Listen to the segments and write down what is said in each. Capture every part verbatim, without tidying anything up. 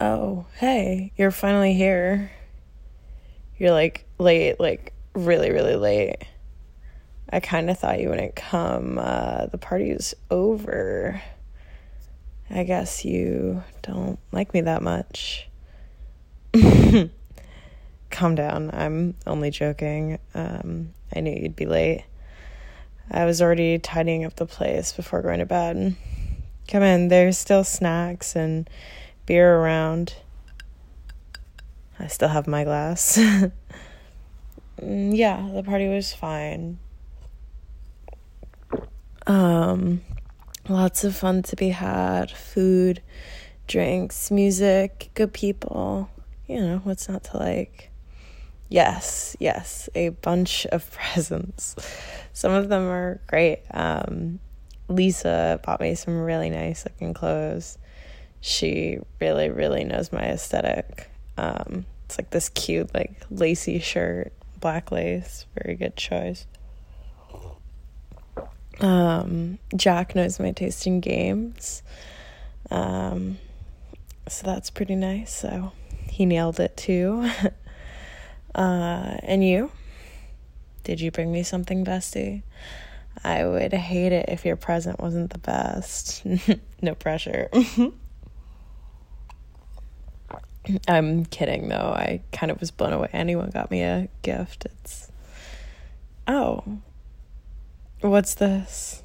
Oh, hey, you're finally here. You're like late, like really, really late. I kind of thought you wouldn't come. Uh, the party's over. I guess you don't like me that much. Calm down. I'm only joking. Um, I knew you'd be late. I was already tidying up the place before going to bed. Come in. There's still snacks and beer around. I still have my glass. Yeah, the party was fine. Um, lots of fun to be had. Food, drinks, music, good people. You know, what's not to like? Yes, yes, a bunch of presents. Some of them are great. Um, Lisa bought me some really nice looking clothes. She really, really knows my aesthetic. Um, it's like this cute, like, lacy shirt, black lace. Very good choice. Um, Jack knows my taste in games. Um, so that's pretty nice. So he nailed it too. uh, and you? Did you bring me something, bestie? I would hate it if your present wasn't the best. No pressure. I'm kidding, though. I kind of was blown away. Anyone got me a gift. It's... Oh. What's this?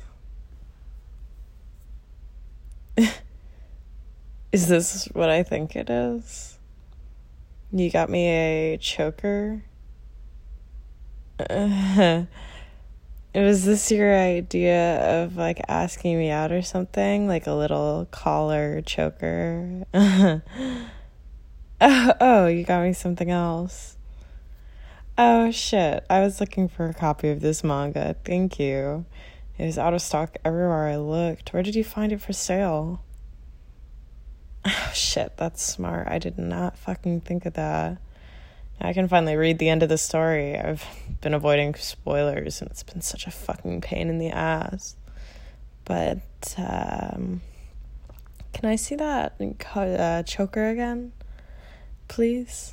Is this what I think it is? You got me a choker? Uh, was this your idea of, like, asking me out or something? Like a little collar choker? oh, oh, you got me something else. Oh, shit. I was looking for a copy of this manga. Thank you. It was out of stock everywhere I looked. Where did you find it for sale? Oh, shit. That's smart. I did not fucking think of that. I can finally read the end of the story. I've been avoiding spoilers, and it's been such a fucking pain in the ass. But, um... can I see that uh, choker again? Please?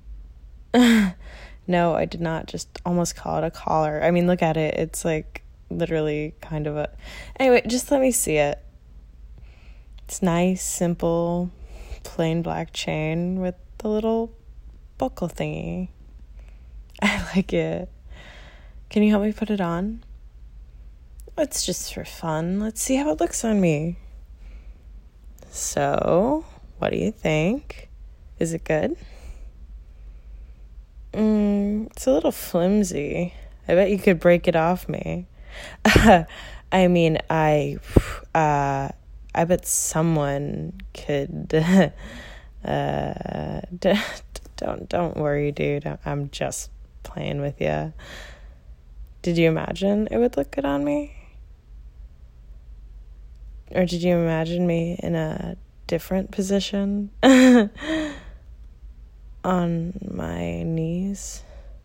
No, I did not just almost call it a collar. I mean, look at it. It's, like, literally kind of a... Anyway, just let me see it. It's nice, simple, plain black chain with the little buckle thingy. I like it. Can you help me put it on? It's just for fun. Let's see how it looks on me. So, what do you think? Is it good? Mm, it's a little flimsy. I bet you could break it off me. I mean, I, uh, I bet someone could, uh, d- don't, don't worry, dude. I'm just playing with you. Did you imagine it would look good on me? Or did you imagine me in a different position? On my knees.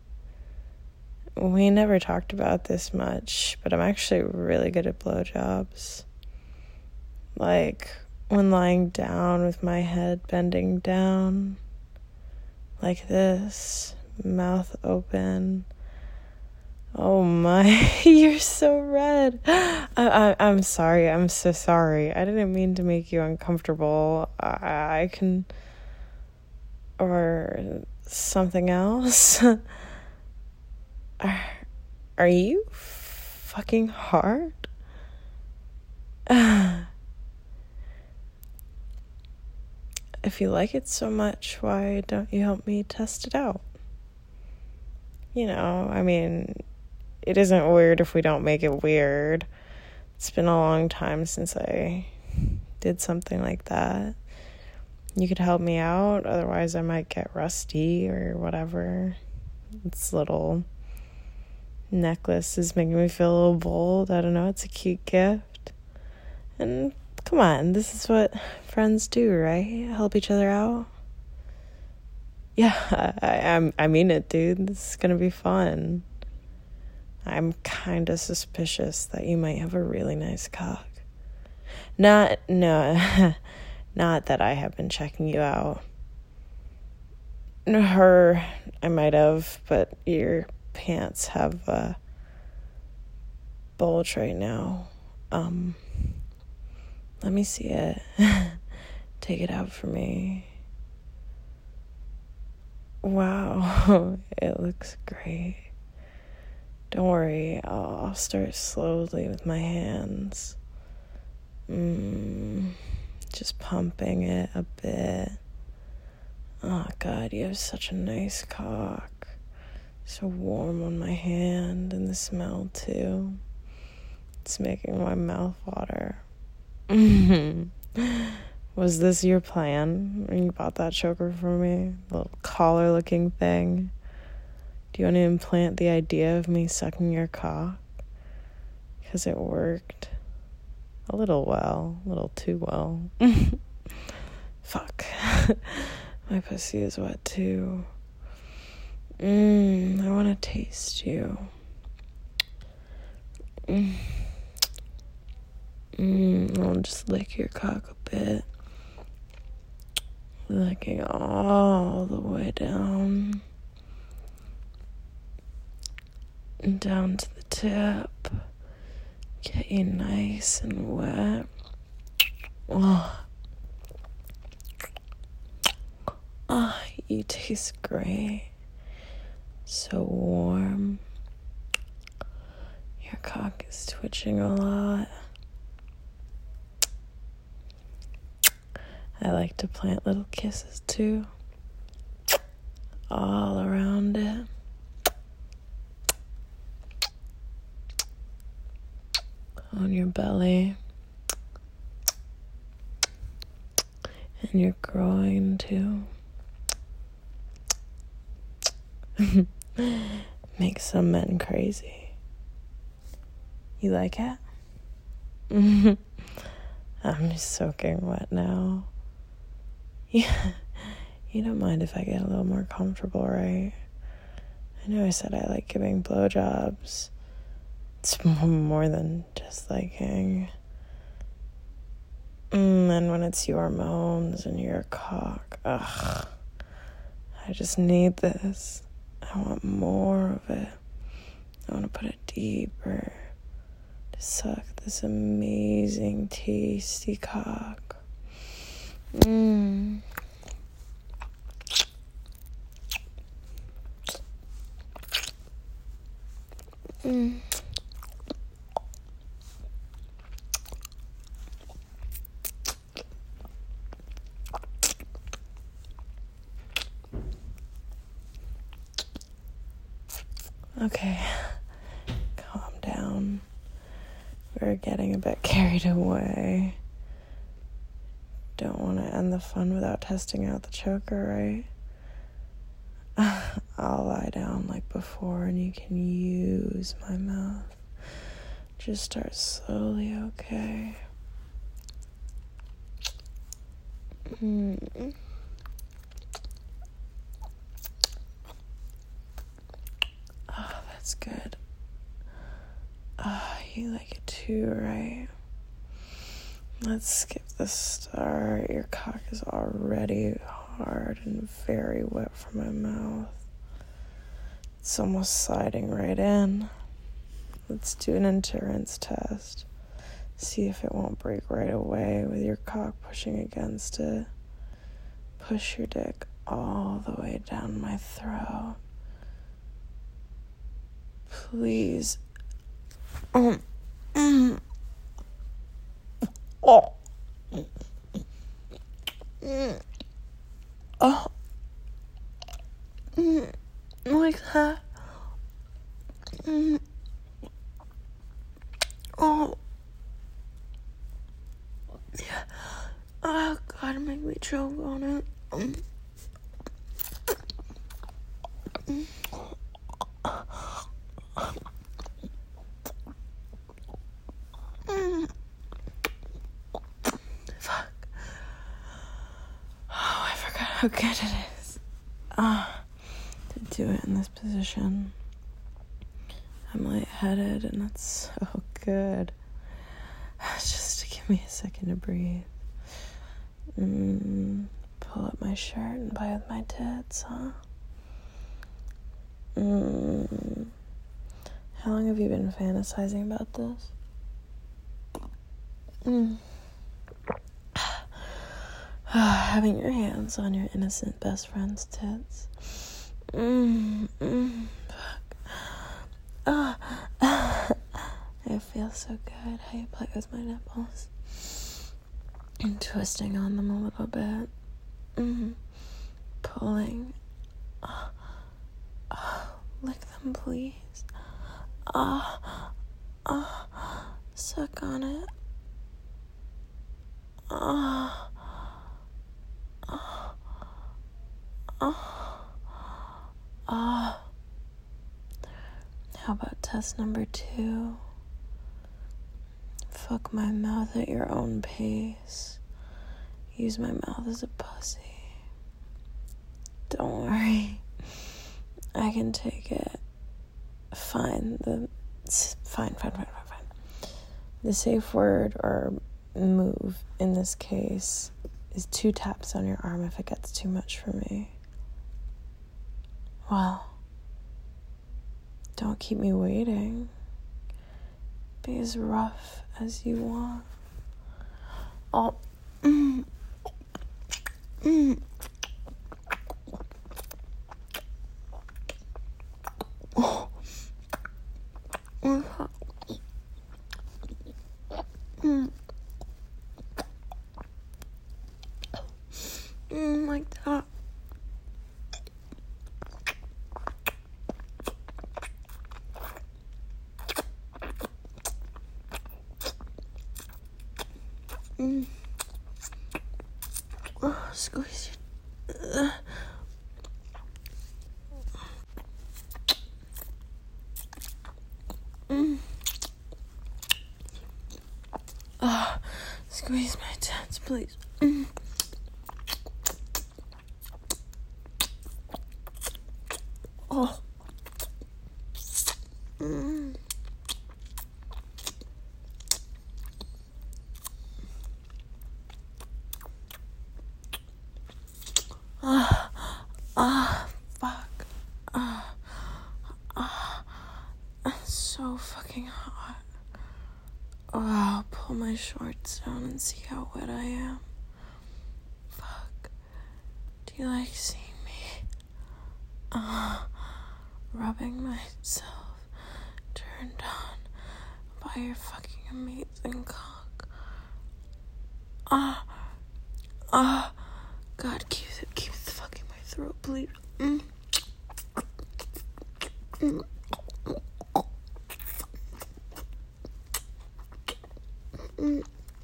We never talked about this much, but I'm actually really good at blowjobs. Like, when lying down with my head bending down, like this, mouth open. Oh my, you're so red. I, I, I'm sorry, I'm so sorry. I didn't mean to make you uncomfortable. I, I can... Or something else? are, are you fucking hard? If you like it so much, why don't you help me test it out? You know, I mean, it isn't weird if we don't make it weird. It's been a long time since I did something like that. You could help me out, otherwise I might get rusty or whatever. This little necklace is making me feel a little bold. I don't know, it's a cute gift. And come on, this is what friends do, right? Help each other out. Yeah, I, I, I mean it, dude. This is gonna be fun. I'm kinda suspicious that you might have a really nice cock. Not, no... Not that I have been checking you out. No, her, I might have, but your pants have a bulge right now. Um, let me see it. Take it out for me. Wow, it looks great. Don't worry, I'll, I'll start slowly with my hands. Mm, just pumping it a bit. Oh, God, you have such a nice cock. So warm on my hand, and the smell, too. It's making my mouth water. Was this your plan when you bought that choker for me? Little collar-looking thing? Do you want to implant the idea of me sucking your cock? Because it worked. A little well. A little too well. Fuck. My pussy is wet too. Mmm, I want to taste you. Mmm. Mmm, I'll just lick your cock a bit. Licking all the way down. And down to the tip. Get you nice and wet. Oh. Oh, you taste great. So warm. Your cock is twitching a lot. I like to plant little kisses too. All around it. On your belly. And your groin too. Makes some men crazy. You like it? I'm just soaking wet now. Yeah, you don't mind if I get a little more comfortable, right? I know I said I like giving blowjobs. It's more than just liking. Mm, and when it's your moans and your cock, ugh. I just need this. I want more of it. I want to put it deeper. To suck this amazing, tasty cock. Mmm. Mmm. Okay, calm down. We're getting a bit carried away. Don't want to end the fun without testing out the choker, right? I'll lie down like before and you can use my mouth. Just start slowly, okay? Mm. Oh, that's good. Oh, you like it too, right? Let's skip the start. Your cock is already hard and very wet from my mouth. It's almost sliding right in. Let's do an endurance test. See if it won't break right away with your cock pushing against it. Push your dick all the way down my throat. Please. Um. Mm. Oh. Mm. Oh. Mm. Like that. Mm. Oh. Yeah. Oh, God, make me choke on it. Um. Mm. Mm. Fuck. Oh, I forgot how good it is. Ah, to do it in this position. I'm lightheaded and it's so good. Just to give me a second to breathe. Mm, pull up my my shirt and play with my tits, huh? Mm. How long have you been fantasizing about this? Mm. Having your hands on your innocent best friend's tits. Mm. Mm. Fuck. Oh. It feels so good how you play with my nipples. And twisting on them a little bit. Mm. Pulling. Oh. Oh. Lick them, please. Ah, oh, oh, suck on it. Ah, oh, oh, oh. How about test number two? Fuck my mouth at your own pace. Use my mouth as a pussy. Don't worry. I can take it. Fine, the fine, fine, fine, fine, fine. The safe word or move in this case is two taps on your arm if it gets too much for me. Well, don't keep me waiting. Be as rough as you want. Oh, mm, mm. Oh. Mm. Mm, like that. Mm. Oh, squeeze your... Uh. Mm. Oh, squeeze my tits, please. Mm. Oh. Mm. Ah, ah, fuck. Ah, ah, it's so fucking hot. Oh, I'll pull my shorts down and see how wet I am. Fuck. Do you like seeing me? Ah, rubbing myself turned on by your fucking amazing cock. Ah, ah. God, keep it, keep it fucking my throat, please. Mm. Mm. Mm.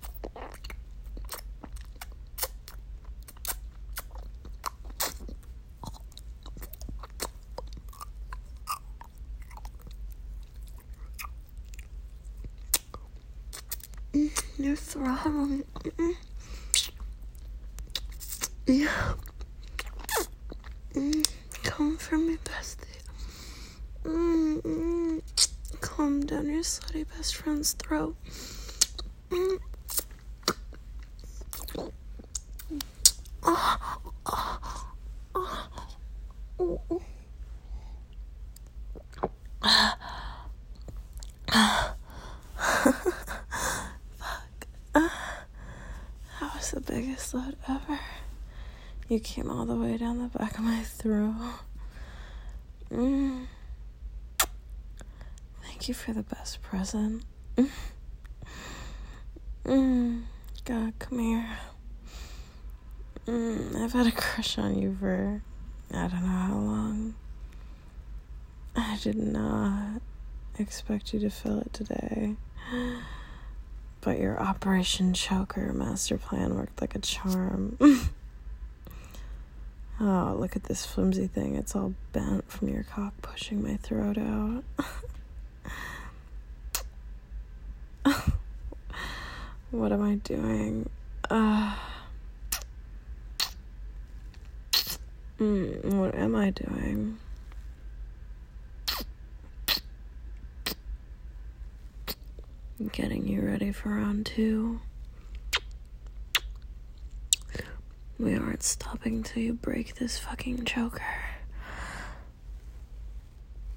Mm. You're throbbing. Mm. Yeah. Mm. Come for me, bestie. Mm. Mm. Calm down your slutty best friend's throat. Mm. Oh. Oh. Oh. Oh. Oh. Fuck. Uh, that was the biggest slut ever. You came all the way down the back of my throat. Mm. Thank you for the best present. Mm. Mm. God, come here. Mm. I've had a crush on you for I don't know how long. I did not expect you to feel it today. But your Operation Choker master plan worked like a charm. Oh, look at this flimsy thing. It's all bent from your cock pushing my throat out. What am I doing? Uh, mm, what am I doing? Getting you ready for round two. We aren't stopping till you break this fucking choker.